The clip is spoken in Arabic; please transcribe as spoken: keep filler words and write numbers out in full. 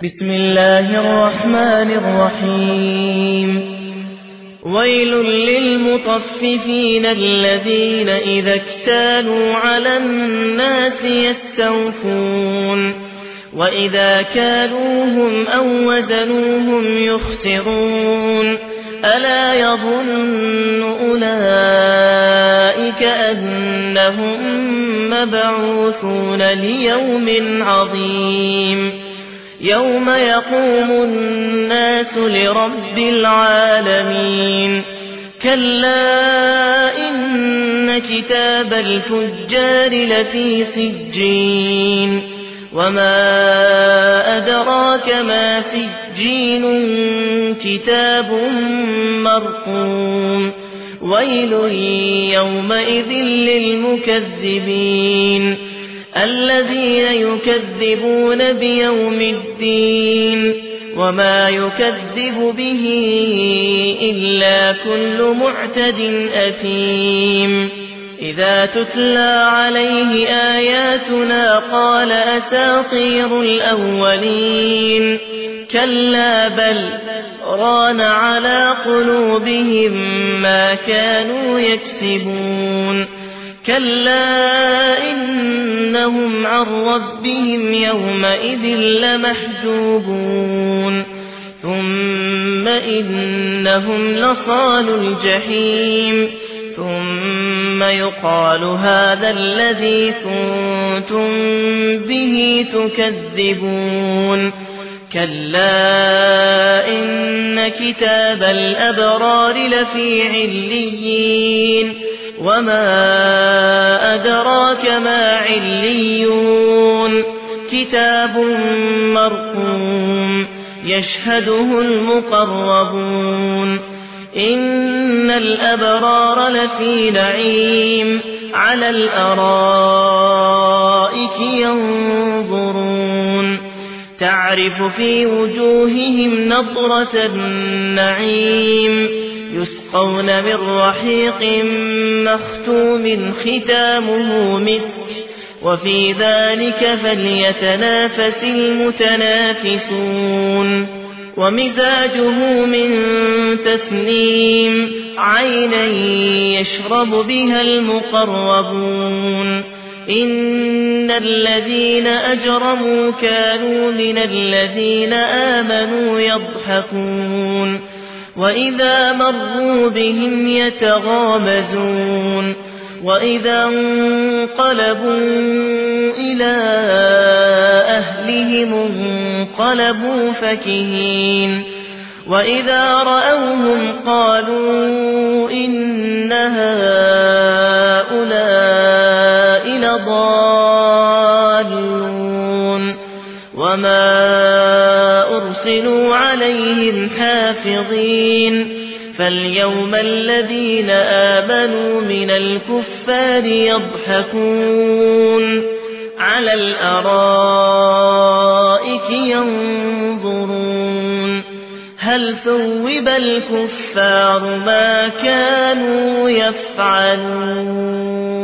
بسم الله الرحمن الرحيم ويل للمطففين الذين إذا اكتالوا على الناس يستوفون وإذا كالوهم أو وزنوهم يخسرون ألا يظن أولئك أنهم مبعوثون ليوم عظيم يوم يقوم الناس لرب العالمين كلا إن كتاب الفجار لفي سجين وما أدراك ما سجين كتاب مرقوم ويل يومئذ للمكذبين الذين يكذبون بيوم الدين وما يكذب به إلا كل معتد أثيم إذا تتلى عليه آياتنا قال أساطير الأولين كلا بل ران على قلوبهم ما كانوا يكسبون كلا إنهم عن ربهم يومئذ لمحجوبون ثم إنهم لصال الجحيم ثم يقال هذا الذي كنتم به تكذبون كلا إن كتاب الأبرار لفي عليين وما أدراك ما عليون كتاب مرقوم يشهده المقربون إن الأبرار لفي نعيم على الأرائك ينظرون تعرف في وجوههم نضرة النعيم يسقون من رحيق مختوم ختامه مسك وفي ذلك فليتنافس المتنافسون ومزاجه من تسنيم عينا يشرب بها المقربون إن الذين أجرموا كانوا من الذين آمنوا يضحكون وإذا مروا بهم يتغامزون وإذا انقلبوا إلى أهلهم انقلبوا فكهين وإذا رأوهم قالوا إن هؤلاء لضالون وما أرسلوا عليهم حافظين فاليوم الذين آمنوا من الكفار يضحكون على الأرائك ينظرون هل ثوب الكفار ما كانوا يفعلون